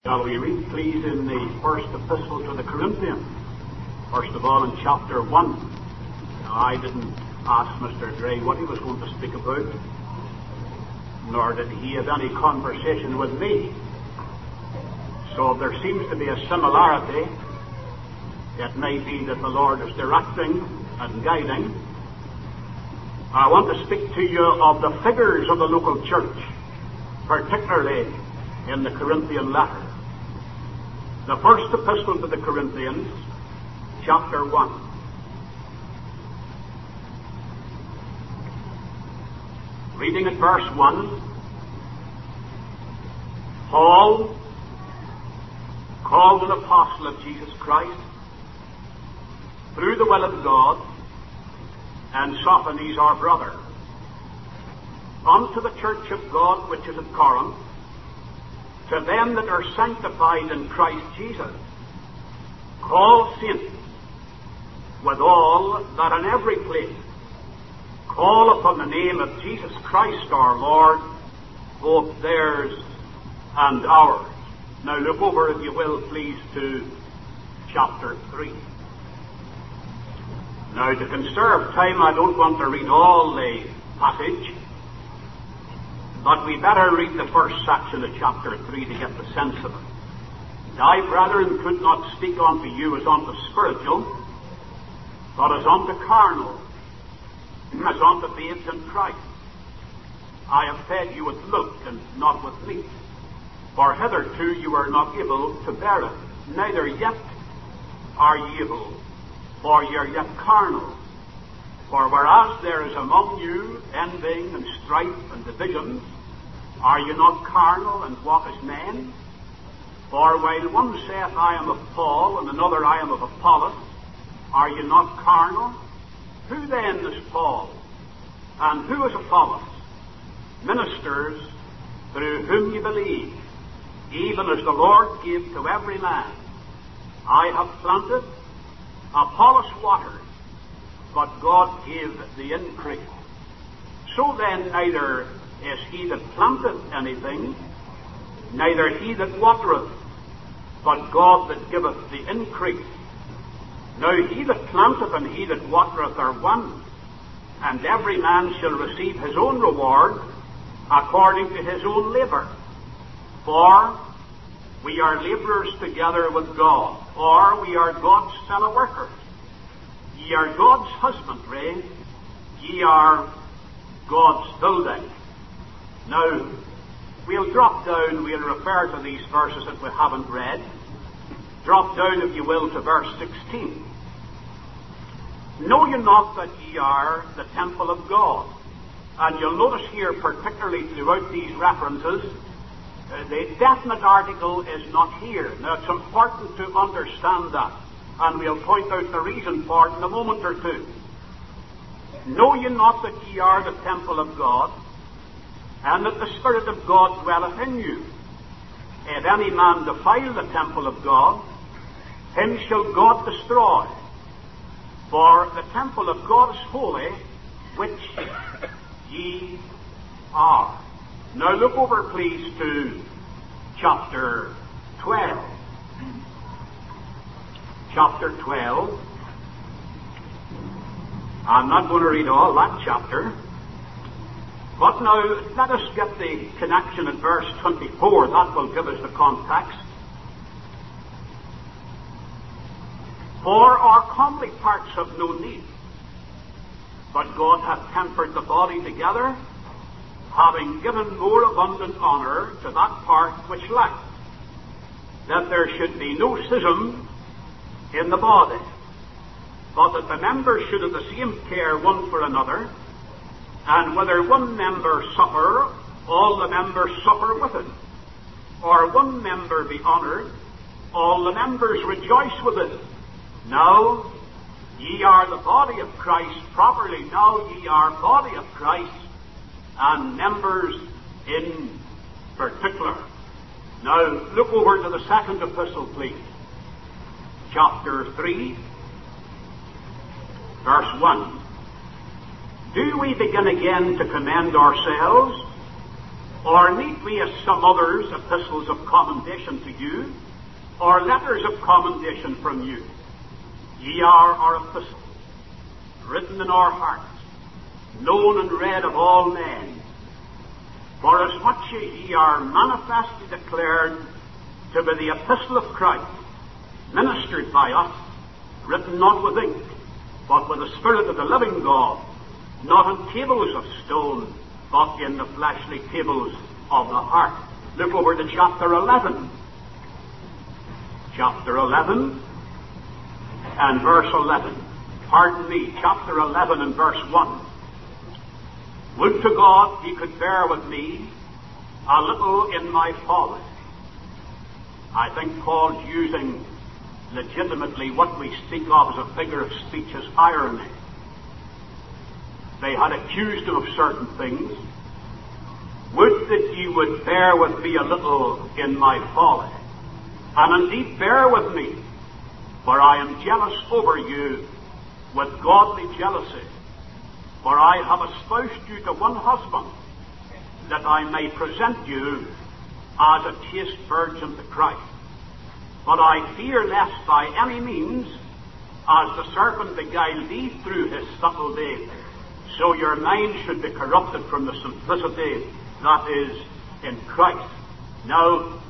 Shall we read, please, in the first epistle to the Corinthians? First of all, in chapter 1. Now, I didn't ask Mr. Gray what he was going to speak about, nor did he have any conversation with me. So there seems to be a similarity. It may be that the Lord is directing and guiding. I want to speak to you of the figures of the local church, particularly in the Corinthian letter. The first epistle to the Corinthians, chapter 1. Reading at verse 1. Paul, called an apostle of Jesus Christ, through the will of God, and Sosthenes our brother, unto the church of God which is at Corinth, to them that are sanctified in Christ Jesus, called saints, with all that in every place call upon the name of Jesus Christ our Lord, both theirs and ours. Now look over, if you will, please, to chapter 3. Now, to conserve time, I don't want to read all the passage, but we better read the first section of chapter 3 to get the sense of it. I, brethren, could not speak unto you as unto spiritual, but as unto carnal, as unto babes in Christ. I have fed you with milk and not with meat, for hitherto you were not able to bear it, neither yet are ye able, for ye are yet carnal. For whereas there is among you envying and strife and divisions, are ye not carnal and walk as men? For while one saith, I am of Paul, and another, I am of Apollos, are ye not carnal? Who then is Paul? And who is Apollos? Ministers through whom ye believe, even as the Lord gave to every man. I have planted, Apollos watered, but God gave the increase. So then neither is he that planteth anything, neither he that watereth, but God that giveth the increase. Now he that planteth and he that watereth are one, and every man shall receive his own reward according to his own labour. For we are labourers together with God, or we are God's fellow workers. Ye are God's husbandry, ye are God's building. Now, we'll drop down, we'll refer to these verses that we haven't read. Drop down, if you will, to verse 16. Know ye not that ye are the temple of God? And you'll notice here, particularly throughout these references, the definite article is not here. Now, it's important to understand that, and we'll point out the reason for it in a moment or two. Know ye not that ye are the temple of God, and that the Spirit of God dwelleth in you? If any man defile the temple of God, him shall God destroy. For the temple of God is holy, which ye are. Now look over, please, to chapter 12. Chapter 12. I'm not going to read all that chapter. But now, let us get the connection at verse 24. That will give us the context. For our comely parts have no need, but God hath tempered the body together, having given more abundant honour to that part which lacked, that there should be no schism in the body, but that the members should have the same care one for another. And whether one member suffer, all the members suffer with it. Or one member be honoured, all the members rejoice with it. Now ye are the body of Christ properly. Now ye are body of Christ, and members in particular. Now look over to the second epistle, please. Chapter 3, verse 1. Do we begin again to commend ourselves, Or need we, as some others, epistles of commendation to you, or letters of commendation from you? Ye are our epistle, written in our hearts, known and read of all men. For as much as ye are manifestly declared to be the epistle of Christ, ministered by us, written not with ink, but with the Spirit of the living God, not on tables of stone, but in the fleshly tables of the heart. Look over to chapter 11. Chapter 11 and verse 11. Pardon me, chapter 11 and verse 1. Would to God he could bear with me a little in my folly. I think Paul's using legitimately what we speak of as a figure of speech as irony. They had accused him of certain things. Would that ye would bear with me a little in my folly, and indeed bear with me, for I am jealous over you with godly jealousy. For I have espoused you to one husband, that I may present you as a chaste virgin to Christ. But I fear lest by any means, as the serpent beguiled thee through his subtlety, so your mind should be corrupted from the simplicity that is in Christ. Now,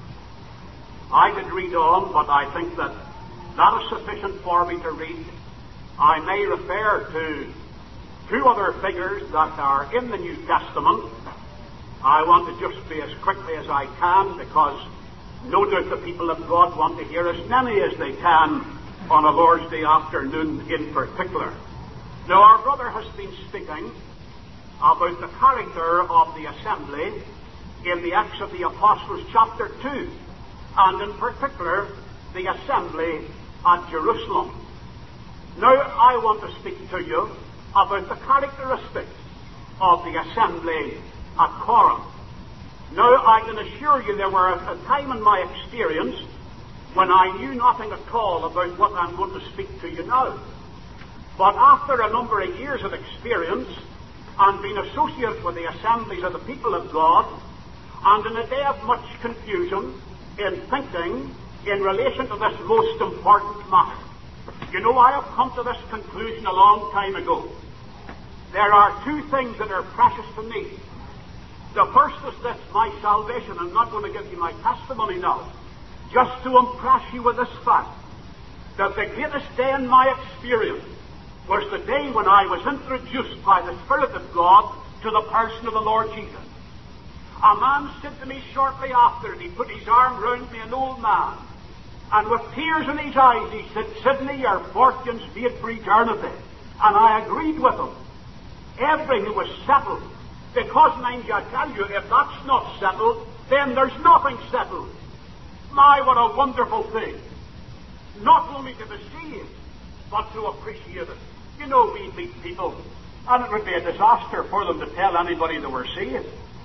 I could read on, but I think that is sufficient for me to read. I may refer to two other figures that are in the New Testament. I want to just be as quickly as I can, because no doubt the people of God want to hear as many as they can on a Lord's Day afternoon in particular. Now, our brother has been speaking about the character of the assembly in the Acts of the Apostles chapter 2, and in particular the assembly at Jerusalem. Now I want to speak to you about the characteristics of the assembly at Corinth. Now I can assure you there were a time in my experience when I knew nothing at all about what I'm going to speak to you now. But after a number of years of experience, and being associated with the assemblies of the people of God, and in a day of much confusion in thinking in relation to this most important matter, you know, I have come to this conclusion a long time ago. There are two things that are precious to me. The first is this, my salvation. I'm not going to give you my testimony now, just to impress you with this fact, that the greatest day in my experience was the day when I was introduced by the Spirit of God to the person of the Lord Jesus. A man said to me shortly after, and he put his arm round me, an old man, and with tears in his eyes, he said, "Sidney, your fortune's made for eternity." And I agreed with him. Everything was settled. Because, mind you, I tell you, if that's not settled, then there's nothing settled. My, what a wonderful thing. Not only to be saved, but to appreciate it. You know, we meet people, and it would be a disaster for them to tell anybody they were saved.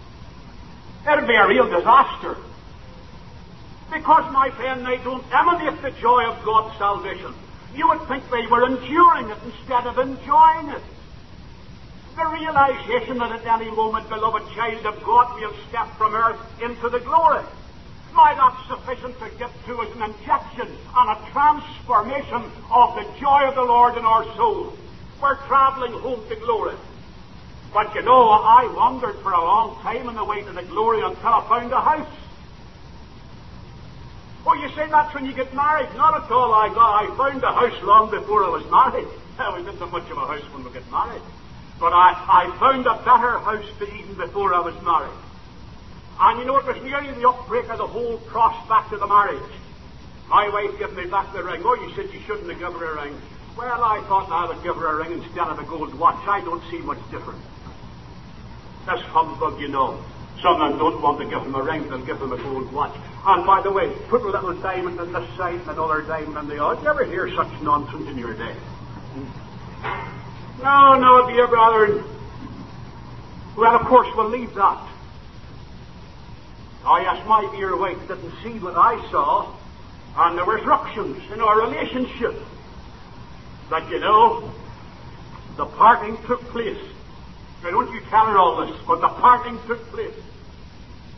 It would be a real disaster. Because, my friend, they don't emanate the joy of God's salvation. You would think they were enduring it instead of enjoying it. The realization that at any moment, beloved child of God, we'll step from earth into the glory. My, that's sufficient to give to us an injection and a transformation of the joy of the Lord in our soul. We're traveling home to glory. But you know, I wandered for a long time on the way to the glory until I found a house. Oh, you say that's when you get married? Not at all. I found a house long before I was married. We didn't have much of a house when we got married. But I found a better house even before I was married. And you know, it was nearly the outbreak of the whole prospect of the marriage. My wife gave me back the ring. Oh, you said you shouldn't have given her a ring. Well, I thought I would give her a ring instead of a gold watch. I don't see much difference. That's humbug, you know. Some men don't want to give them a ring, they'll give them a gold watch. And by the way, put a little diamond on this side and another diamond on the other. Did you ever hear such nonsense in your day? No, dear brother. Well, of course, we'll leave that. Oh, yes, my dear wife didn't see what I saw, and there was ructions in our relationship. But, you know, the parting took place. Now, don't you tell her all this, but the parting took place.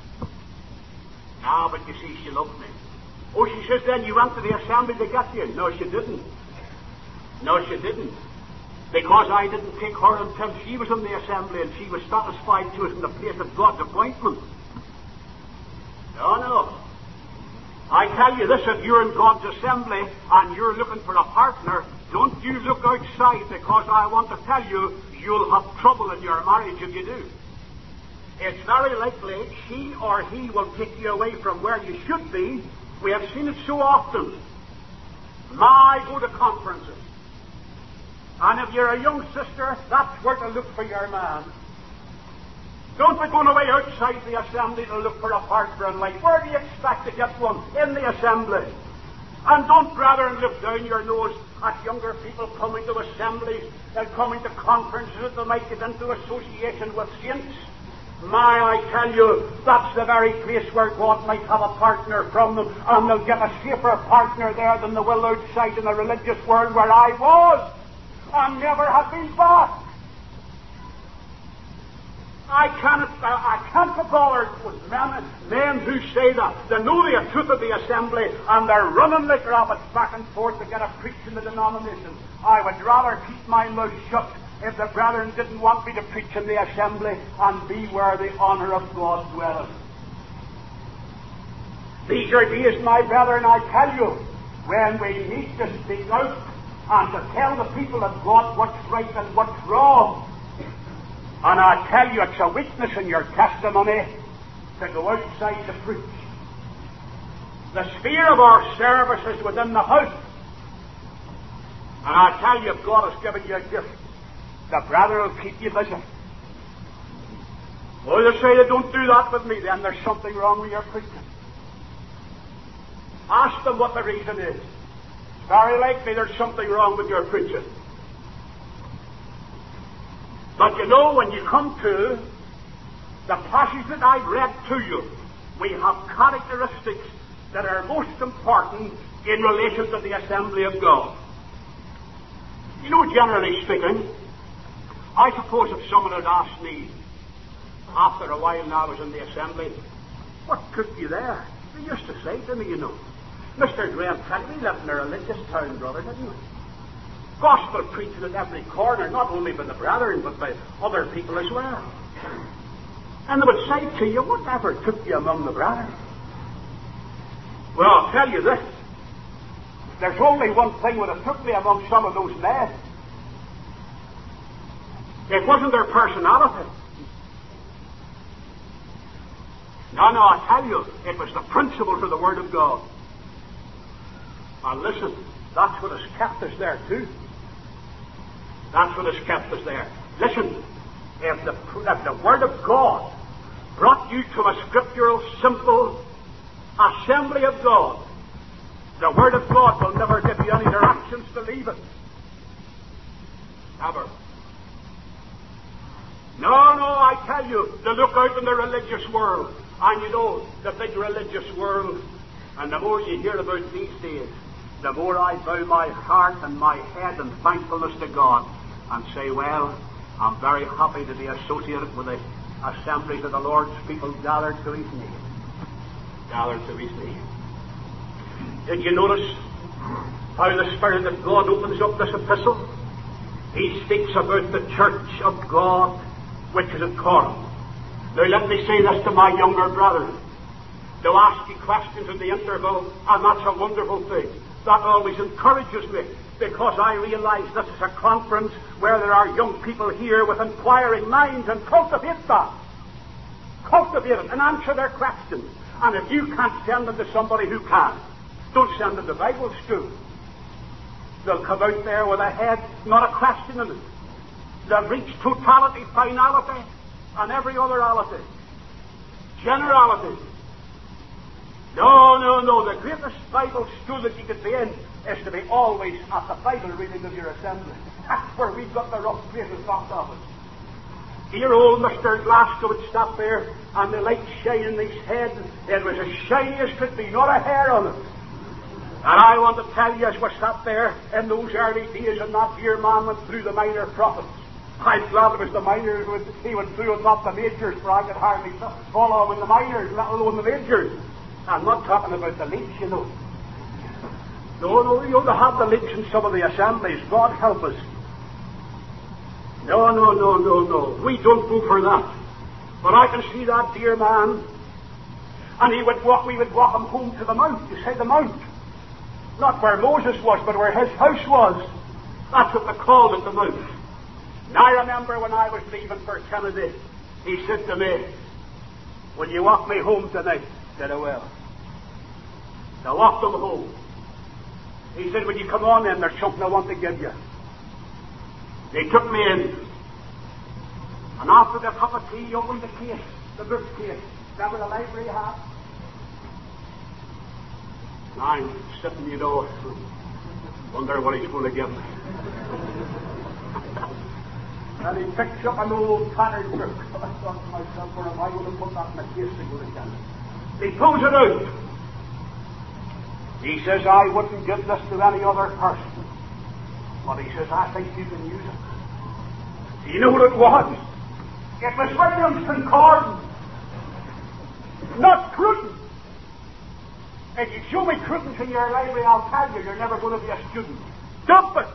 of it, you see, she loved me. Oh, she says, then you went to the assembly to get you. No, she didn't. No, she didn't. Because I didn't take her until she was in the assembly and she was satisfied she was in the place of God's appointment. No, no. I tell you this, if you're in God's assembly and you're looking for a partner, don't you look outside, because I want to tell you, you'll have trouble in your marriage if you do. It's very likely she or he will take you away from where you should be. We have seen it so often. My, go to conferences. And if you're a young sister, that's where to look for your man. Don't be going away outside the assembly to look for a partner in life. Where do you expect to get one? In the assembly. And don't brethren look down your nose at younger people coming to assemblies and coming to conferences that they might get into association with saints. My, I tell you, that's the very place where God might have a partner from them, and they'll get a safer partner there than they will outside in the religious world where I was and never have been back. I can't be bothered with men who say that. They know the truth of the assembly and they're running like rabbits back and forth to get a preach in the denomination. I would rather keep my mouth shut if the brethren didn't want me to preach in the assembly and be where the honour of God dwelleth. These are days, my brethren, I tell you, when we need to speak out and to tell the people of God what's right and what's wrong. And I tell you, it's a weakness in your testimony to go outside to preach. The sphere of our service is within the house. And I tell you, if God has given you a gift, the brother will keep you busy. Oh, they say they don't do that with me, then there's something wrong with your preaching. Ask them what the reason is. It's very likely there's something wrong with your preaching. But you know, when you come to the passage that I've read to you, we have characteristics that are most important in relation to the assembly of God. You know, generally speaking, I suppose if someone had asked me after a while now I was in the assembly, what took you there? They used to say to me, you know, Mr. Graham, we lived in a religious town, brother, didn't we? Gospel preaching at every corner, not only by the brethren, but by other people as well. And they would say to you, whatever took you among the brethren? Well, I'll tell you this. There's only one thing that took me among some of those men. It wasn't their personality. No, I tell you, it was the principles of the Word of God. And listen, that's what has kept us there too. That's what has kept us there. Listen, if the Word of God brought you to a scriptural, simple assembly of God, the Word of God will never give you any directions to leave it. Never. No, I tell you, to look out in the religious world, and you know, the big religious world, and the more you hear about these days, the more I bow my heart and my head in thankfulness to God and say, well, I'm very happy to be associated with the assemblies of the Lord's people gathered to His name. Gathered to His name. Did you notice how the Spirit of God opens up this epistle? He speaks about the church of God which is at Corinth. Now let me say this to my younger brethren. They'll ask you questions in the interval, and that's a wonderful thing. That always encourages me, because I realize this is a conference where there are young people here with inquiring minds, and cultivate that. Cultivate it and answer their questions. And if you can't send them to somebody who can, don't send them to Bible school. They'll come out there with a head, not a question in it. They'll reach totality, finality, and every other reality. Generality. No. The greatest Bible school that you could be in is to be always at the Bible reading of your assembly. That's where we've got the rough places knocked off it. Dear old Mr. Glasgow would stop there, and the light shining in his head. It was as shiny as could be, not a hair on it. And I want to tell you, as we sat there in those early days, and that dear man went through the minor prophets. I'm glad it was the minors he went through and not the majors, for I could hardly follow with the minors, let alone the majors. I'm not talking about the leaks, you know. No, you don't have the leaks in some of the assemblies. God help us. No. We don't go for that. But I can see that dear man, and we would walk him home to the mount. You say the mount. Not where Moses was, but where his house was. That's what they called it, the mount. And I remember when I was leaving for Kennedy, he said to me, "Will you walk me home tonight?" I said, "I will." I walked him home. He said, "Will you come on in? There's something I want to give you." They took me in. And after the cup of tea, he opened the case, the bookcase. Remember the library had? And I'm sitting, you know, wonder what he's going to give me. And he picks up an old tattered book. I thought to myself, where am I going to put that in the case to go to Canada? He pulls it out. He says, "I wouldn't give this to any other person." But he says, "I think you can use it." Do you know what it was? It was William's Concordance. Not Cruton. If you show me Crutons in your library, I'll tell you, you're never going to be a student. Dump it.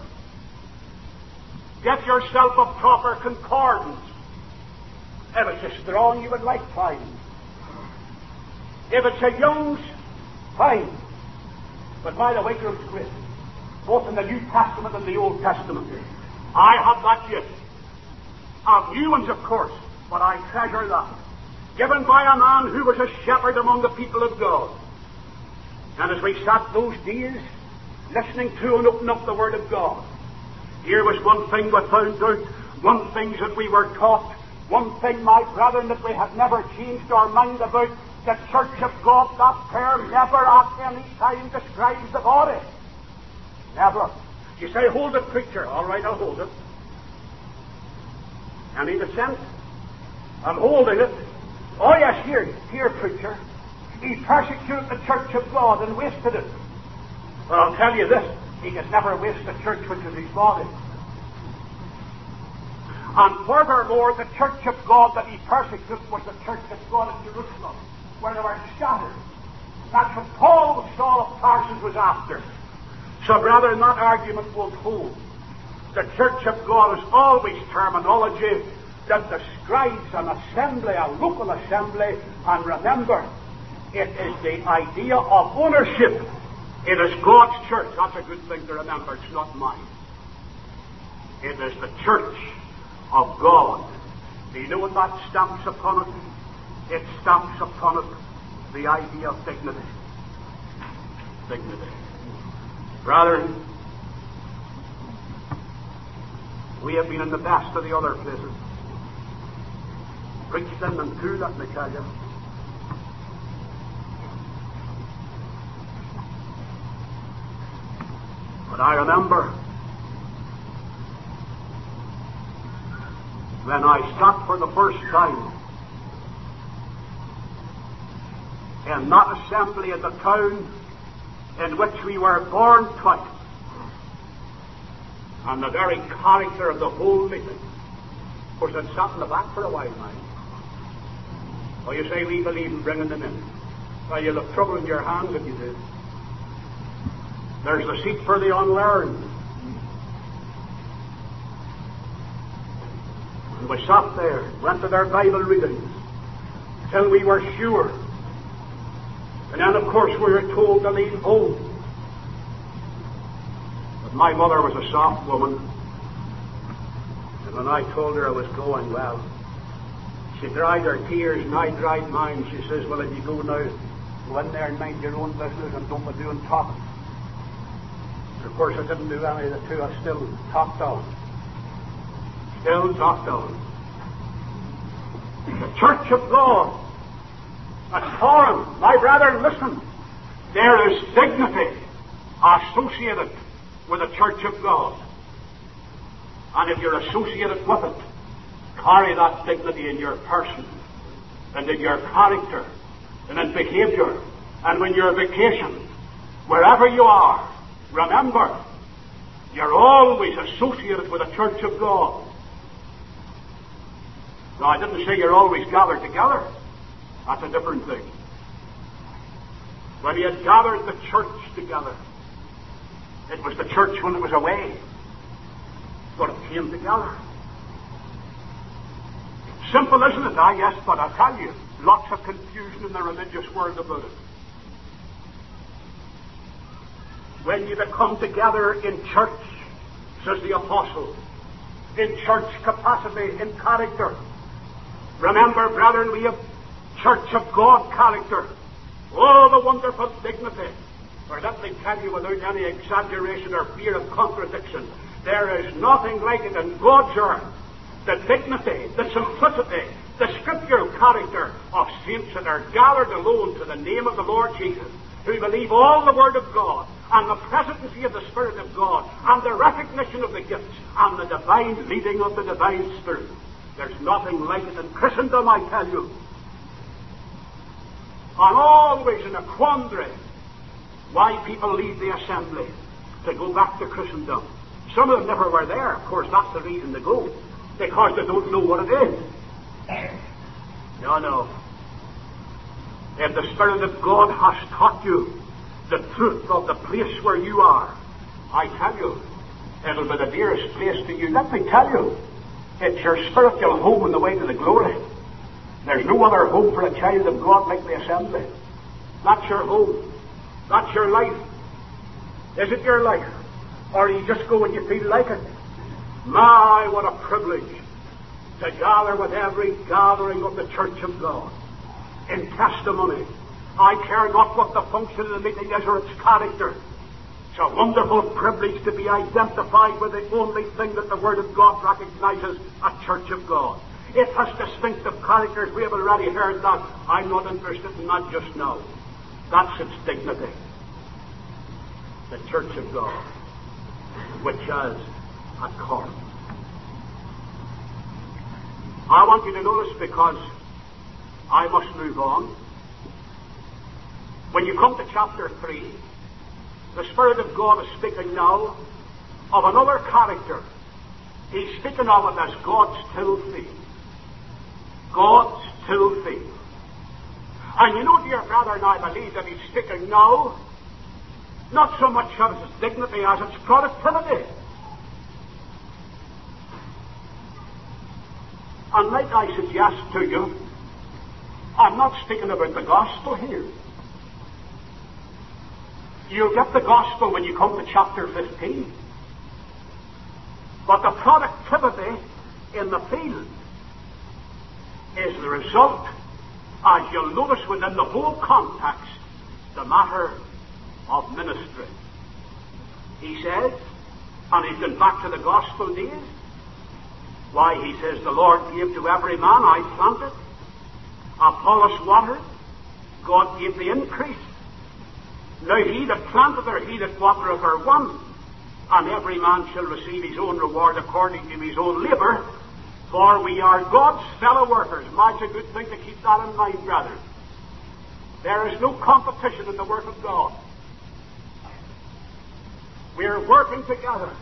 Get yourself a proper concordance. If it's a Strong, you would like, fine. If it's a Young's, fine. But by the way, it's great. Both in the New Testament and the Old Testament. I have that yet. Of new ones, of course, but I treasure that. Given by a man who was a shepherd among the people of God. And as we sat those days, listening to and opening up the Word of God, here was one thing we found out, one thing that we were taught, one thing, my brethren, that we had never changed our mind about. The Church of God, that term never at any time describes the body. Never. You say, "Hold it, preacher." All right, I'll hold it. Any dissent? I'm holding it. Oh yes, here, preacher. He persecuted the Church of God and wasted it. But I'll tell you this, he could never waste the church which is his body. And furthermore, the Church of God that he persecuted was the Church of God at Jerusalem, where they were scattered. That's what Paul, Saul of Tarsus, was after. So brethren, that argument won't hold. The Church of God is always terminology that describes an assembly, a local assembly, and remember, it is the idea of ownership. It is God's church. That's a good thing to remember. It's not mine. It is the church of God. Do you know what that stamps upon it? It stamps upon it the idea of dignity. Dignity. Brethren, we have been in the best of the other places. Preached in and through, let me tell you. But I remember when I sat for the first time in that assembly in the town in which we were born twice, and the very character of the whole meeting. Of course, I'd sat in the back for a while now. Oh, you say we believe in bringing them in. Well, you'll have trouble in your hands if you do. There's the seat for the unlearned. And we sat there, went to their Bible readings, till we were sure. And then, of course, we were told to leave home. But my mother was a soft woman. And when I told her I was going, well, she dried her tears and I dried mine. She says, well, if you go now, go in there and mind your own business and don't be doing talking. And of course, I didn't do any of the two. I still talked on. Still talked on. The Church of God. That's foreign. My brethren, listen. There is dignity associated with the Church of God. And if you're associated with it, carry that dignity in your person, and in your character, and in behavior, and when you're on vacation, wherever you are, remember, you're always associated with the Church of God. Now, I didn't say you're always gathered together. That's a different thing. when he had gathered the church together. It was the church when it was away, but it came together. Simple, isn't it? Yes, but I tell you, lots of confusion in the religious world about it. When you come together in church, says the apostle, in church capacity, in character. Remember, brethren, we have church of God character. Oh, the wonderful dignity. For let me tell you without any exaggeration or fear of contradiction, there is nothing like it in God's earth. The dignity, the simplicity, the scriptural character of saints that are gathered alone to the name of the Lord Jesus, who believe all the Word of God, and the presidency of the Spirit of God, and the recognition of the gifts, and the divine leading of the divine Spirit. There's nothing like it in Christendom, I tell you. I'm always in a quandary why people leave the assembly to go back to Christendom. Some of them never were there. Of course, that's the reason they go. Because they don't know what it is. No. If the Spirit of God has taught you the truth of the place where you are, I tell you, it'll be the dearest place to you. Let me tell you, it's your spiritual home on the way to the glory. There's no other home for a child of God like the assembly. That's your home. That's your life. Is it your life? Or you just go when you feel like it? My, what a privilege to gather with every gathering of the Church of God in testimony. I care not what the function of the meeting is or its character. It's a wonderful privilege to be identified with the only thing that the Word of God recognizes, a Church of God. It has distinctive characters. We have already heard that. I'm not interested in that just now. That's its dignity. The Church of God, which has a cord. I want you to notice, because I must move on. When you come to chapter 3, the Spirit of God is speaking now of another character. He's speaking of it as God's till field. God's till field. And you know, dear brother, and I believe that he's speaking now not so much of its dignity as its productivity. And might I suggest to you, I'm not speaking about the gospel here. You'll get the gospel when you come to chapter 15. But the productivity in the field is the result, as you'll notice within the whole context, the matter of ministry. He says, and he's gone back to the gospel days, why, he says, the Lord gave to every man, I planted, Apollos watered, God gave the increase. Now he that planteth or he that watereth are one, and every man shall receive his own reward according to his own labour, for we are God's fellow workers. Might a good thing to keep that in mind, brethren. There is no competition in the work of God. We are working together.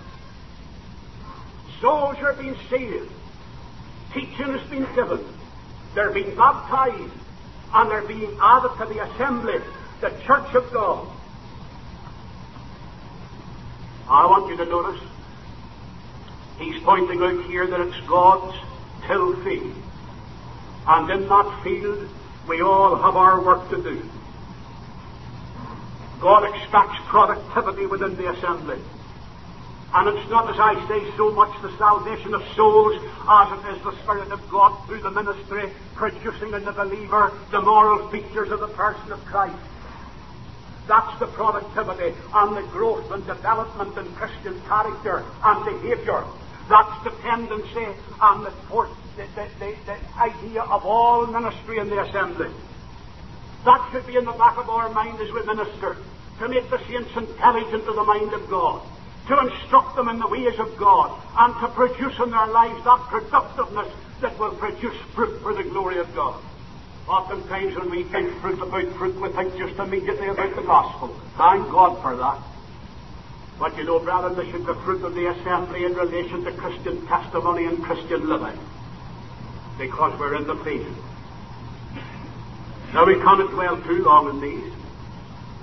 Souls are being saved. Teaching has been given. They're being baptized. And they're being added to the assembly, the Church of God. I want you to notice, he's pointing out here that it's God's till field. And in that field, we all have our work to do. God expects productivity within the assembly. And it's not, as I say, so much the salvation of souls as it is the Spirit of God through the ministry producing in the believer the moral features of the person of Christ. That's the productivity and the growth and development in Christian character and behaviour. That's the tendency and the idea of all ministry in the assembly. That should be in the back of our mind as we minister, to make the saints intelligent of the mind of God, to instruct them in the ways of God, and to produce in their lives that productiveness that will produce fruit for the glory of God. Oftentimes when we think about fruit, we think just immediately about the gospel. Thank God for that. But you know, brethren, this is the fruit of the assembly in relation to Christian testimony and Christian living, because we're in the field. Now, we cannot dwell too long in these.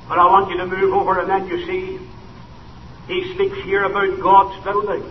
But I want you to move over, and then you see, he speaks here about God's building.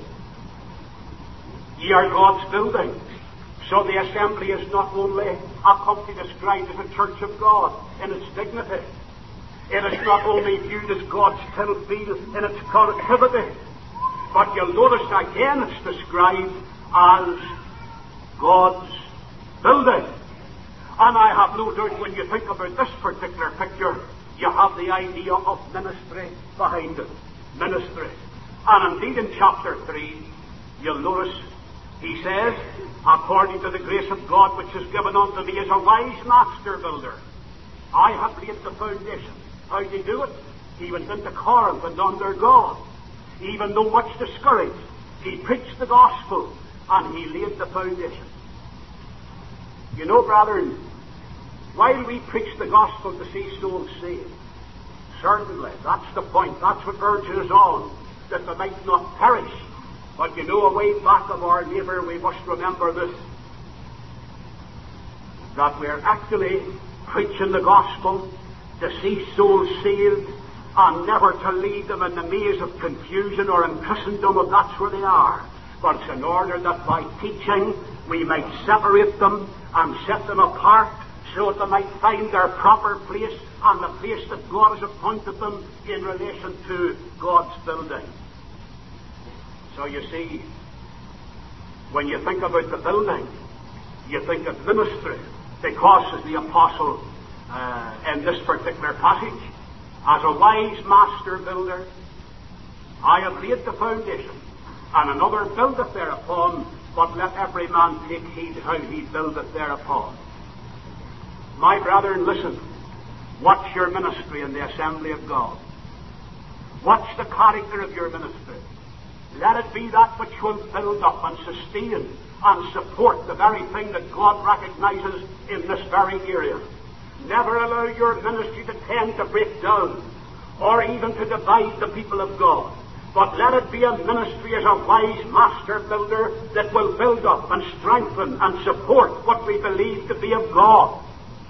Ye are God's building. So the assembly is not only a company described as a church of God in its dignity. It is not only viewed as God's tilled field in its productivity, but you'll notice again it's described as God's building. And I have no doubt when you think about this particular picture, you have the idea of ministry behind it. Ministry. And indeed in chapter 3, you'll notice he says, according to the grace of God which is given unto me as a wise master builder, I have laid the foundation. How did he do it? He went into Corinth and under God. Even though much discouraged, he preached the gospel and he laid the foundation. You know, brethren, while we preach the gospel to see souls saved, certainly, that's the point. That's what urges us on, that they might not perish. But you know, away back of our neighbour, we must remember this, that we're actually preaching the gospel to see souls saved and never to lead them in the maze of confusion or in Christendom if that's where they are. But it's in order that by teaching we might separate them and set them apart so that they might find their proper place and the place that God has appointed them in relation to God's building. So you see, when you think about the building, you think of ministry, because as the apostle in this particular passage, as a wise master builder, I have laid the foundation, and another buildeth thereupon, but let every man take heed how he buildeth thereupon. My brethren, listen. What's your ministry in the assembly of God? What's the character of your ministry? Let it be that which will build up and sustain and support the very thing that God recognizes in this very area. Never allow your ministry to tend to break down or even to divide the people of God. But let it be a ministry as a wise master builder that will build up and strengthen and support what we believe to be of God.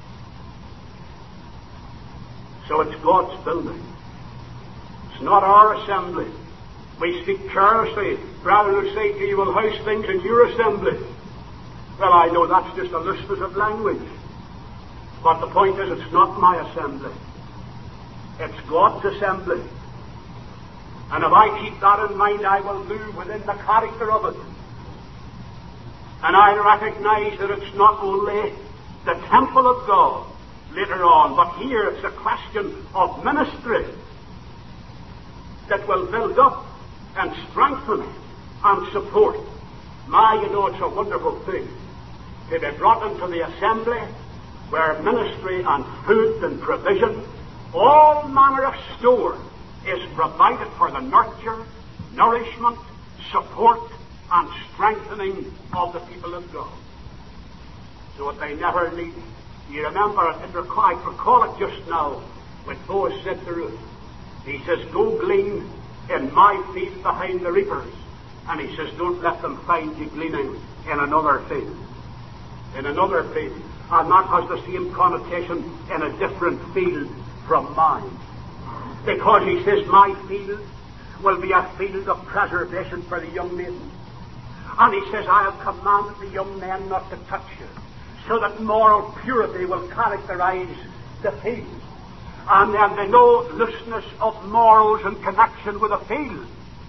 So it's God's building. It's not our assembly. We speak carelessly. Brethren who say to you, well, how's things in your assembly? Well, I know that's just a looseness of language. But the point is, it's not my assembly. It's God's assembly. And if I keep that in mind, I will move within the character of it. And I recognize that it's not only the temple of God later on, but here it's a question of ministry that will build up and strengthen and support. You know, it's a wonderful thing to be brought into the assembly where ministry and food and provision, all manner of store, is provided for the nurture, nourishment, support, and strengthening of the people of God. So that they never need. You remember, I recall it just now, when Boaz said to Ruth, he says, go glean in my field behind the reapers. And he says, don't let them find you gleaning in another field. In another field. And that has the same connotation in a different field from mine. Because he says, my field will be a field of preservation for the young maidens. And he says, I have commanded the young men not to touch you, so that moral purity will characterize the field. And then they know looseness of morals in connection with a field.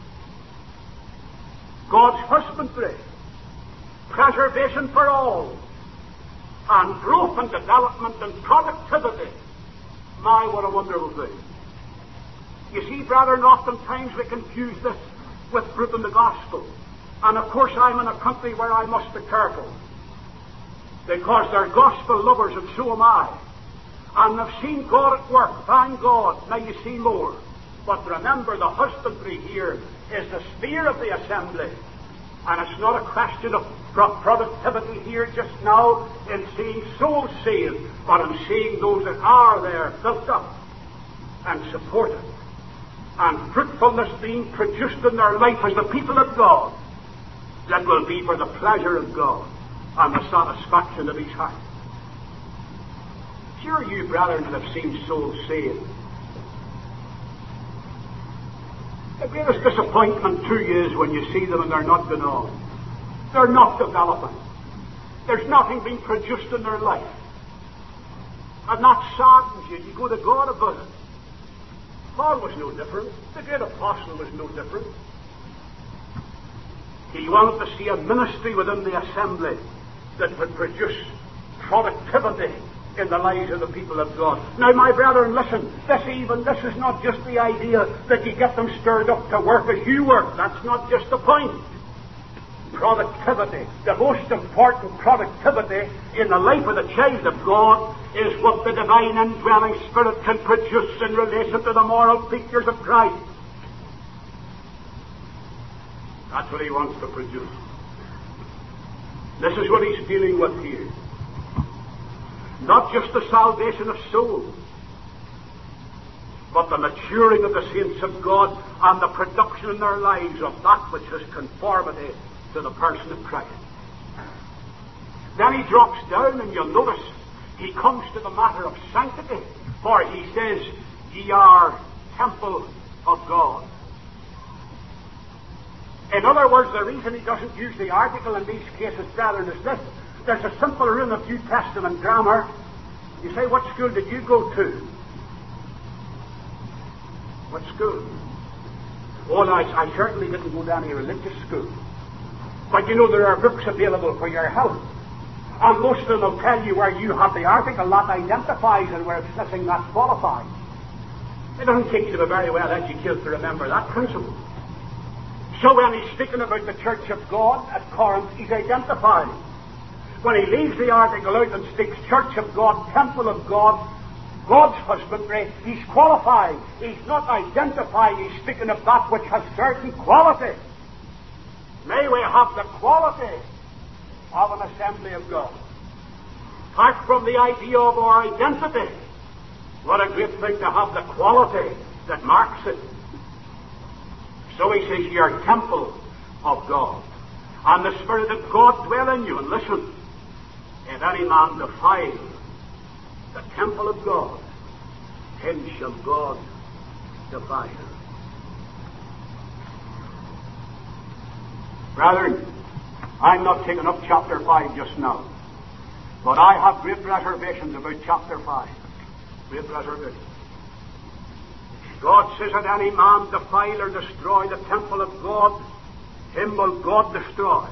God's husbandry, preservation for all, and growth and development and productivity. What a wonderful thing. You see, brethren, oftentimes we confuse this with fruit in the gospel. And of course I'm in a country where I must be careful, because they're gospel lovers, and so am I. And they've seen God at work. Thank God, now you see more. But remember, the husbandry here is the sphere of the assembly. And it's not a question of productivity here just now in seeing souls saved, but in seeing those that are there built up and supported, and fruitfulness being produced in their life as the people of God, that will be for the pleasure of God and the satisfaction of His heart. Sure, you brethren have seen souls saved. The greatest disappointment to you is when you see them and they're not going on. They're not developing. There's nothing being produced in their life. And that saddens you. You go to God about it. Paul was no different. The great apostle was no different. He wanted to see a ministry within the assembly that would produce productivity in the lives of the people of God. Now, my brethren, listen, this is not just the idea that you get them stirred up to work as you work. That's not just the point. Productivity, the most important productivity in the life of the child of God is what the divine indwelling Spirit can produce in relation to the moral features of Christ. That's what he wants to produce. This is what he's dealing with here. Not just the salvation of souls, but the maturing of the saints of God and the production in their lives of that which is conformity to the person of Christ. Then he drops down, and you'll notice he comes to the matter of sanctity, for he says, "Ye are temple of God." In other words, the reason he doesn't use the article in these cases, brethren, is this. There's a simple rule of New Testament grammar. You say, "What school did you go to?" What school? Oh, no, I certainly didn't go to any religious school. But you know, there are books available for your help. And most of them will tell you where you have the article that identifies and where it's missing, that's qualified. It doesn't take you to be very well educated to remember that principle. So when he's speaking about the church of God at Corinth, he's identifying. When he leaves the article out and speaks church of God, temple of God, God's husbandry, he's qualifying. He's not identifying, he's speaking of that which has certain quality. May we have the quality of an assembly of God. Apart from the idea of our identity, what a great thing to have the quality that marks it. So he says, "Ye are temple of God, and the Spirit of God dwell in you." And listen, if any man defile the temple of God, him shall God defile. Brethren, I'm not taking up chapter 5 just now, but I have great reservations about chapter 5. Great reservations. God says, "If any man defile or destroy the temple of God, him will God destroy."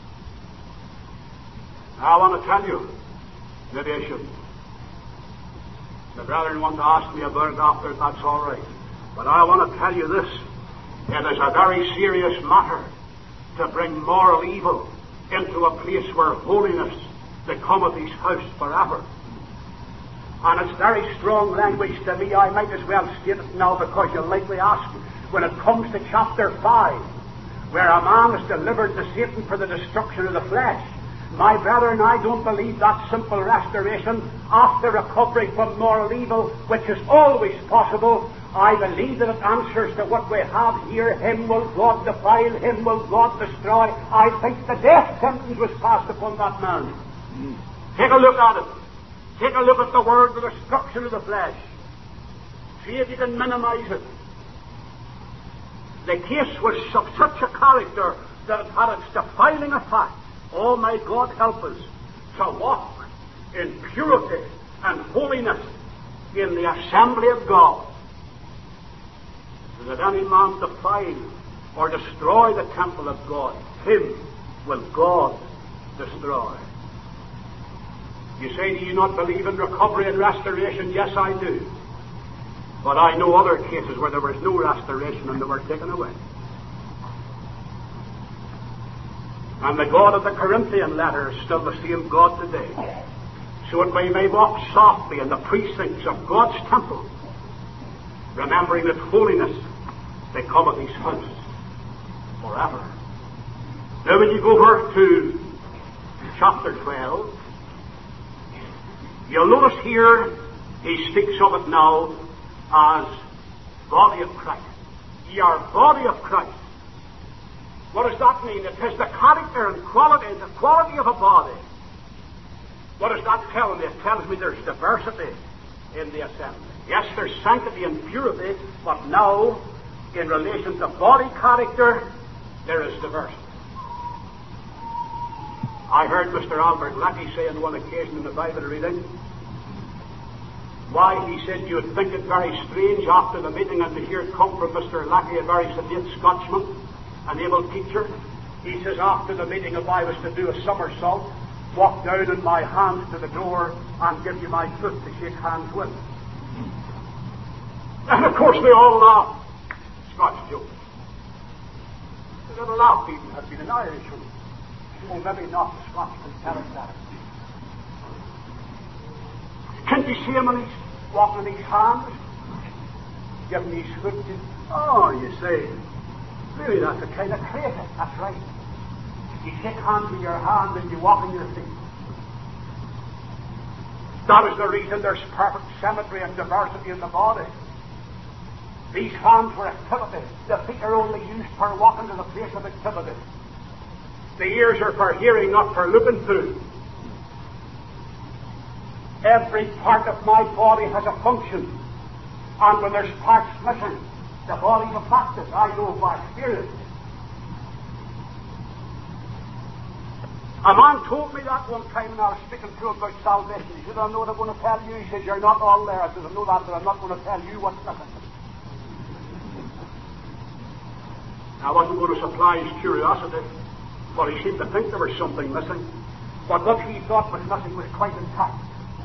Now, I want to tell you, maybe I shouldn't. The brethren want to ask me about it after, that's all right. But I want to tell you this. It is a very serious matter to bring moral evil into a place where holiness becometh his house forever. And it's very strong language to me. I might as well state it now, because you'll likely ask, when it comes to chapter 5, where a man is delivered to Satan for the destruction of the flesh, my brethren, I don't believe that simple restoration after recovery from moral evil, which is always possible. I believe that it answers to what we have here. Him will God defile, him will God destroy. I think the death sentence was passed upon that man. Take a look at it. Take a look at the word, the destruction of the flesh. See if you can minimize it. The case was of such a character that it had its defiling effect. Oh, may God help us to walk in purity and holiness in the assembly of God. That any man defile or destroy the temple of God, him will God destroy. You say, "Do you not believe in recovery and restoration?" Yes, I do. But I know other cases where there was no restoration and they were taken away. And the God of the Corinthian letter is still the same God today. So that we may walk softly in the precincts of God's temple, remembering that holiness becometh his house forever. Now when you go over to chapter 12, you'll notice here he speaks of it now as body of Christ. Ye are body of Christ. What does that mean? It has the character and quality of a body. What does that tell me? It tells me there's diversity in the assembly. Yes, there's sanctity and purity, but now in relation to body character, there is diversity. I heard Mr. Albert Lackey say on one occasion in the Bible reading, why, he said, you would think it very strange after the meeting and to hear it come from Mr. Lackey, a very sedate Scotsman, an able teacher. He says, after the meeting, if I was to do a somersault, walk down in my hands to the door and give you my foot to shake hands with. And of course they all laughed. Scotch joke. They never laughed even had been an Irishman. Oh, maybe not the Scotch can tell us that. Can't you see him when he's walking in his hands? Giving his foot to... Oh, you say, really that's a kind of crazy. That's right. You shake hands with your hand and you walk on your feet. That is the reason there's perfect symmetry and diversity in the body. These hands were activity. The feet are only used for walking to the place of activity. The ears are for hearing, not for looking through. Every part of my body has a function. And when there's parts missing, the body's affected. I know by experience. A man told me that one time when I was speaking to him about salvation. He said, I know what I'm going to tell you. He says, you're not all there. I said, I know that, but I'm not going to tell you what's missing. I wasn't going to supply his curiosity, but he seemed to think there was something missing. But what he thought was missing was quite intact.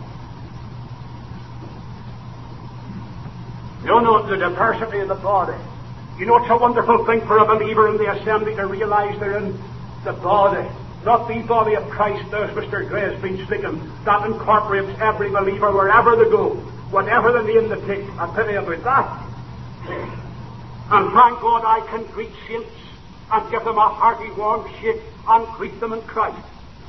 You know, the diversity of the body. You know, it's a wonderful thing for a believer in the assembly to realize they're in the body. Not the body of Christ, as Mr. Gray has been speaking. That incorporates every believer wherever they go, whatever the name they take. I pity about that. And thank God I can greet saints and give them a hearty warm shake and greet them in Christ.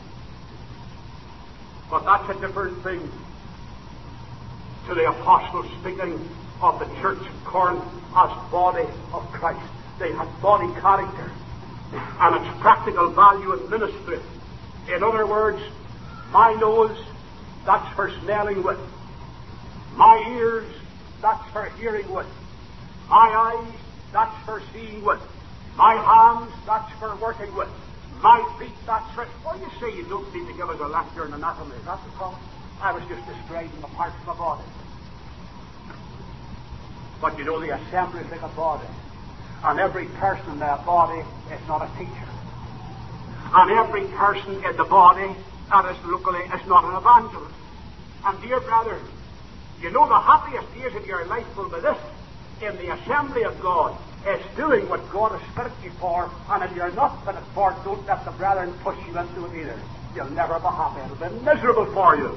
But that's a different thing to the apostles speaking of the church of Corinth as body of Christ. They had body character and its practical value in ministry. In other words, my nose, that's for smelling with. My ears, that's for hearing with. My eyes, that's for seeing with. My hands, that's for working with. My feet, that's for... Oh, you say you don't need to give us a lecture on anatomy. Is that the problem? I was just describing the parts of the body. But you know, the assembly is like a body. And every person in that body is not a teacher. And every person in the body that is locally is not an evangelist. And dear brother, you know the happiest days of your life will be this. In the assembly of God is doing what God has spirit you for, and if you're not fitted for it, don't let the brethren push you into it either. You'll never be happy. It'll be miserable for you.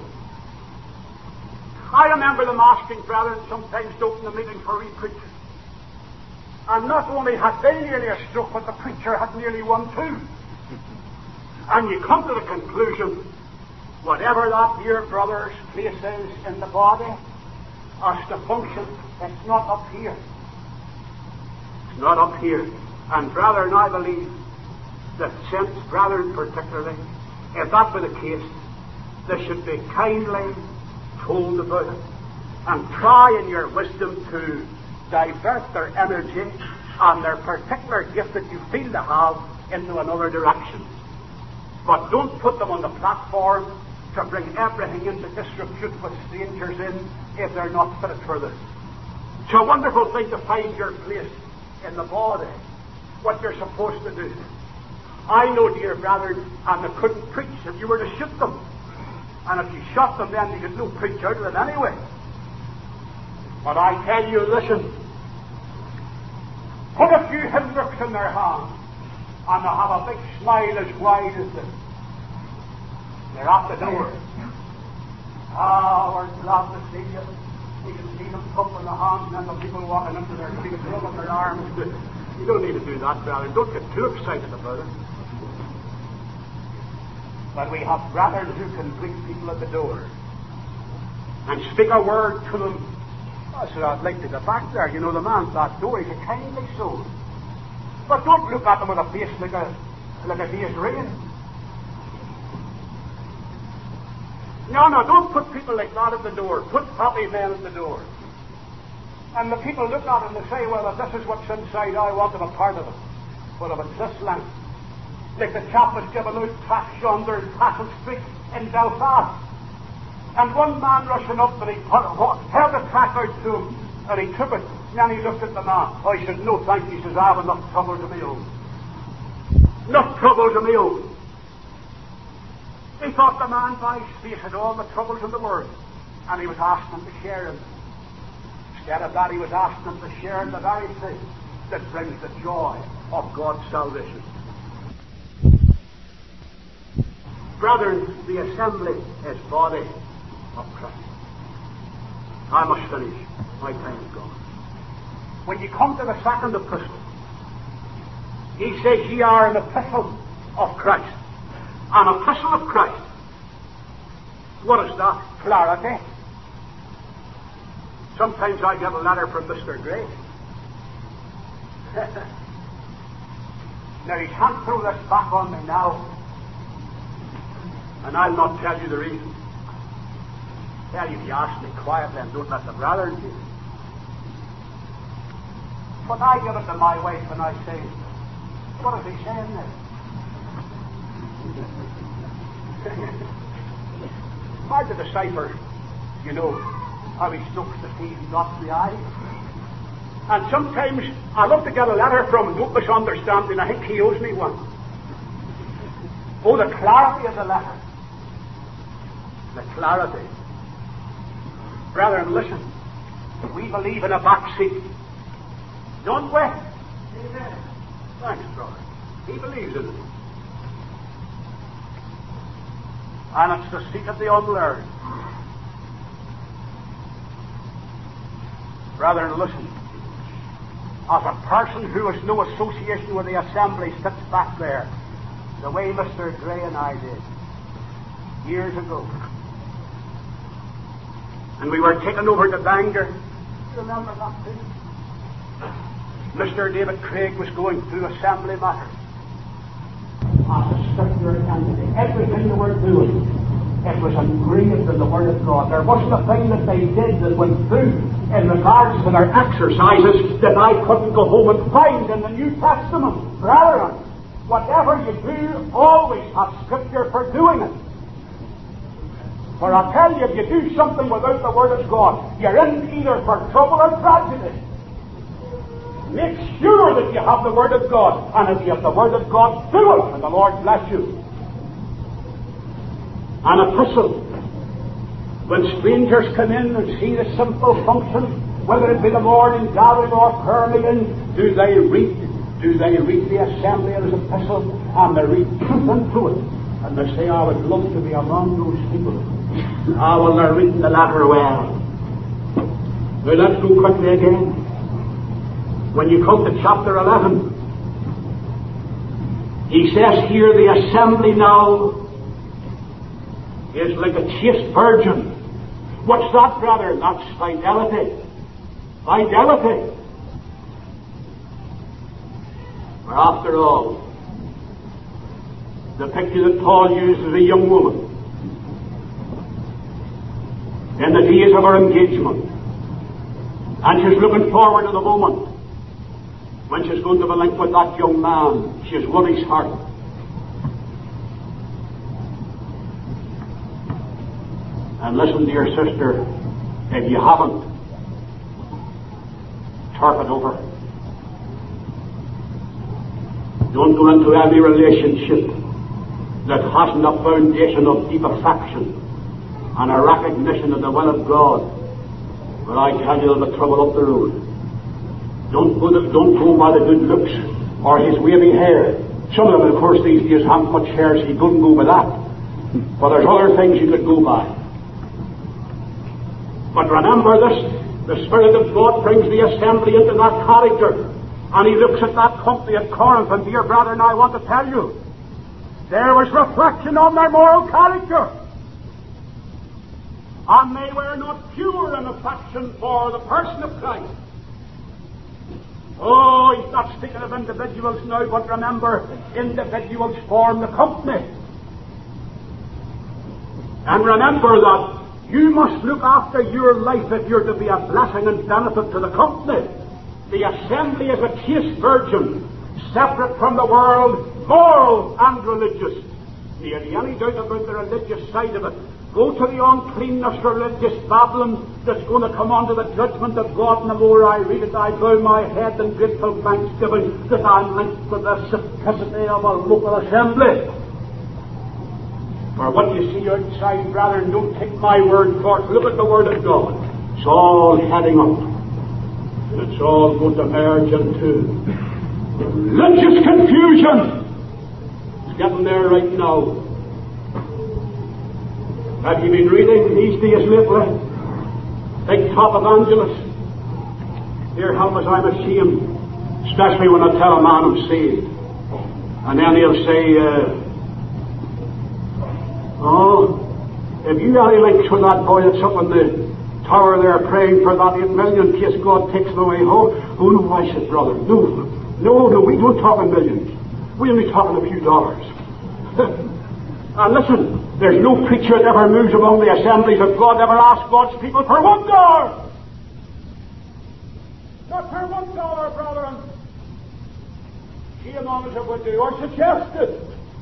I remember them asking brethren sometimes to open the meeting for re-preaching. And not only had they nearly a stroke, but the preacher had nearly one too. And you come to the conclusion, whatever that dear brother's place is in the body, as to function, it's not up here. It's not up here. And brethren, I believe that saints, brethren particularly, if that were the case, they should be kindly told about it. And try in your wisdom to divert their energy and their particular gift that you feel to have into another direction. But don't put them on the platform to bring everything into disrepute with strangers in if they're not fitted for this. It's a wonderful thing to find your place in the body, what you're supposed to do. I know, dear brethren, and they couldn't preach if you were to shoot them. And if you shot them, then you could no preach out of it anyway. But I tell you, listen, put a few hymn books in their hands, and they'll have a big smile as wide as this. They're at the door. Ah, we're glad to see you. You can see them pumping the hands, and then the people walking into their feet, rubbing their arms. You don't need to do that, brother. Don't get too excited about it. But we have brethren who can greet people at the door and speak a word to them. I said, I'd like to get back there. You know, the man at that door, he's a kindly soul. But don't look at them with a face like a day's rain. No, don't put people like that at the door. Put happy men at the door. And the people look at it and they say, well, if this is what's inside, I want to be a part of it. But if it's this length, like the chap was giving out tracts yonder in Castle Street in Belfast, and one man rushing up and he held the tract out to him, and he took it, and then he looked at the man. Oh, he said, no thank you. He says, I have enough trouble to my own. Enough trouble to my own. He thought the man by his face had all the troubles in the world, and he was asking him to share in them. Instead of that, he was asking him to share in the very thing that brings the joy of God's salvation. Brethren, the assembly is body of Christ. I must finish. My time is gone. When you come to the second epistle, he says, ye are an epistle of Christ. An epistle of Christ. What is that? Clarity. Sometimes I get a letter from Mr. Gray. Now, he can't throw this back on me now, and I'll not tell you the reason. Tell you if you ask me quietly and don't let the brother in you. But I give it to my wife and I say, what is he saying there? Hard to decipher, you know, how he stokes the seed and dots the eye. And sometimes I love to get a letter from him, don't misunderstand me, and I think he owes me one. Oh, the clarity of the letter. The clarity. Brethren, listen. We believe in a back seat. Don't we? Amen. Thanks, brother. He believes in it. And it's the seat of the unlearned. Brethren, listen. As a person who has no association with the assembly sits back there, the way Mr. Gray and I did, years ago. And we were taken over to Bangor. Remember that too? Mr. David Craig was going through assembly matters. As a scripture entity, everything they were doing, it was engraved in the Word of God. There wasn't a thing that they did that went through in regards to their exercises that I couldn't go home and find in the New Testament. Brethren, whatever you do, always have scripture for doing it. For I tell you, if you do something without the Word of God, you're in either for trouble or tragedy. Make sure that you have the Word of God, and if you have the Word of God, do it, and the Lord bless you. An epistle. When strangers come in and see the simple function, whether it be the morning gathering or prayer meeting, do they read the assembly as an epistle, and they read truth into it, and they say, I would love to be among those people. Well, they're reading the letter well. Now let's go quickly again. When you come to chapter 11, he says here, the assembly now is like a chaste virgin. What's that, brother? That's fidelity. Fidelity. For after all, the picture that Paul used is a young woman in the days of her engagement. And she's looking forward to the moment when she's going to be linked with that young man. She's won his heart. And listen, dear sister, if you haven't, turf it over. Don't go into any relationship that hasn't a foundation of deep affection and a recognition of the will of God. But I tell you, there'll be trouble up the road. Don't go by the good looks or his wavy hair. Some of them, of course, these days haven't much hair, so you couldn't go by that. But there's other things you could go by. But remember this, the Spirit of God brings the assembly into that character, and he looks at that company at Corinth, and dear brethren, I want to tell you, there was reflection on their moral character. And they were not pure in affection for the person of Christ. Oh, he's not speaking of individuals now, but remember, individuals form the company. And remember that You must look after your life if you're to be a blessing and benefit to the company. The assembly is a chaste virgin, separate from the world, moral and religious. Do you have any doubt about the religious side of it? Go to the uncleanness religious Babylon that's going to come under the judgment of God. And the more I read it, I bow my head in grateful thanksgiving that I'm linked with the simplicity of a local assembly. For what you see outside, brethren, don't take my word for it. Look at the Word of God. It's all heading up. And it's all going to merge into religious confusion. It's getting there right now. Have you been reading these days lately? Big top evangelists. Dear help us, I'm ashamed. Especially when I tell a man I'm saved. And then he'll say, if you have any links with that boy that's up in the tower there praying for that 8 million in case God takes them away home. Oh no, I said, brother, no, we don't talk in millions. We only talk in a few dollars. And listen, there's no preacher that ever moves among the assemblies of God ever asks God's people for $1. Not for $1, brethren. Shame on us if we do, or suggest it.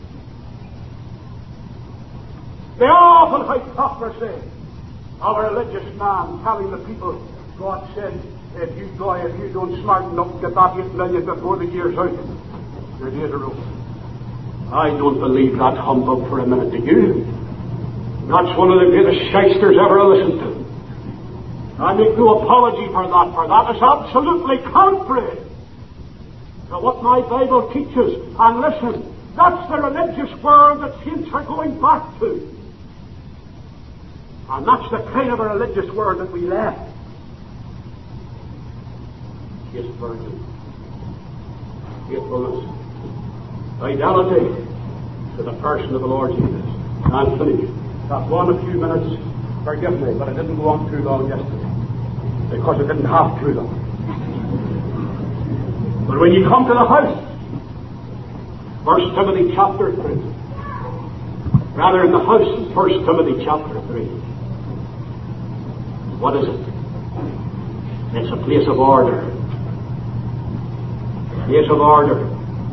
The awful hypocrisy of a religious man telling the people, God said, if you don't smarten up, get that 8 million before the year's out, your days are over. I don't believe that humbug for a minute, do you? That's one of the greatest shysters ever listened to. I make no apology for that, is absolutely contrary to what my Bible teaches. And listen, that's the religious world that saints are going back to. And that's the kind of a religious world that we left. Chaste virgin, faithfulness, fidelity to the person of the Lord Jesus. I'm finished. I've gone a few minutes. Forgive me, but I didn't go on too long yesterday because I didn't have too long. But when you come to the house, 1 Timothy chapter 3, rather in the house of 1 Timothy chapter 3, what is it? It's a place of order. A place of order.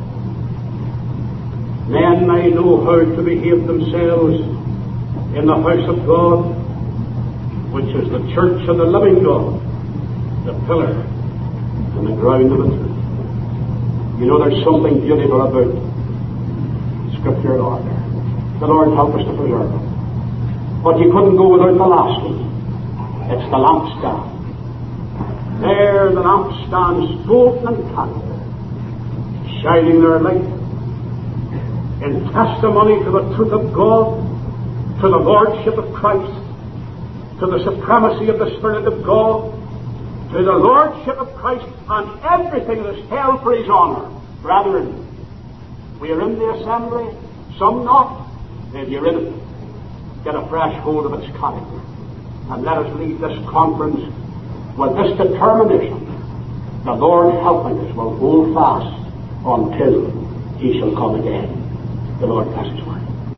Men may know how to behave themselves in the house of God, which is the church of the living God, the pillar and the ground of the truth. You know, there's something beautiful about scriptural order. The Lord help us to preserve it. But you couldn't go without the last one. It's the lampstand. There the lampstands golden and candle, shining their light in testimony to the truth of God, to the Lordship of Christ, to the supremacy of the Spirit of God, to the Lordship of Christ, and everything that is held for His honor. Brethren, we are in the assembly, some not. If you're in it, get a fresh hold of its character. And let us leave this conference with this determination: the Lord helping us will hold fast until He shall come again. The Lord bless His word.